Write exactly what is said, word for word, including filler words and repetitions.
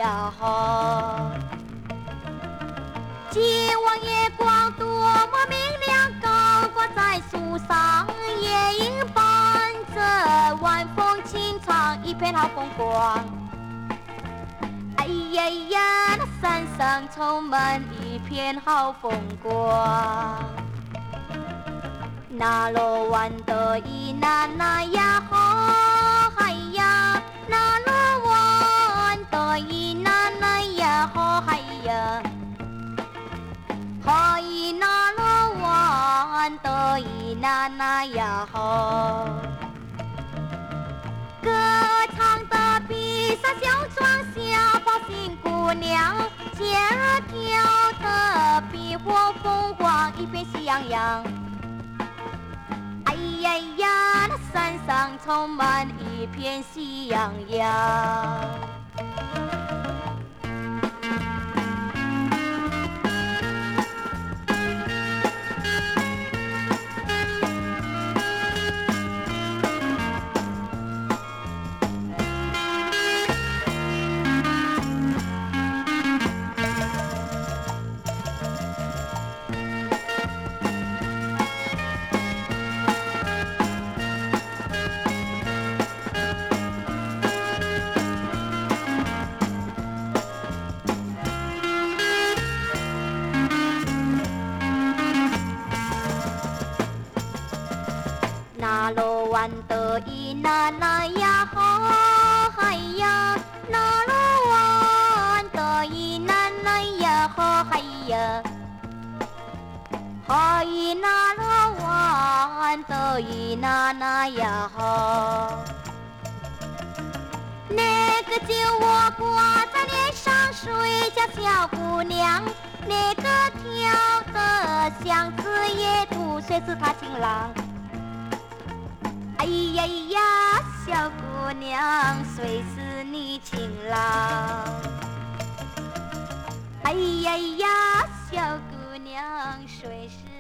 呀好。今晚月光多么明亮，高挂在树上，夜莺伴着晚风轻唱，一片好风光。哎呀呀，那山上充满一片好风光。那罗湾的咿呐呐呀吼，嗨呀，那罗湾的咿呐呐呀吼，嗨呀，嗨那罗湾的咿呐呐呀吼。歌唱的比萨小庄小宝新姑娘，节儿跳的比火凤凰一片喜洋洋。哎呀呀，那山上充满一片喜洋洋。那罗湾的咿呐呐呀吼，嗨呀，那罗湾的咿呐呐呀吼，嗨呀，嗨那罗湾的咿呐呐呀吼。那个酒窝挂在脸上睡觉小姑娘，那个跳的巷子野兔谁是她情郎？哎呀呀，小姑娘，谁是你情郎？哎呀呀，小姑娘，谁是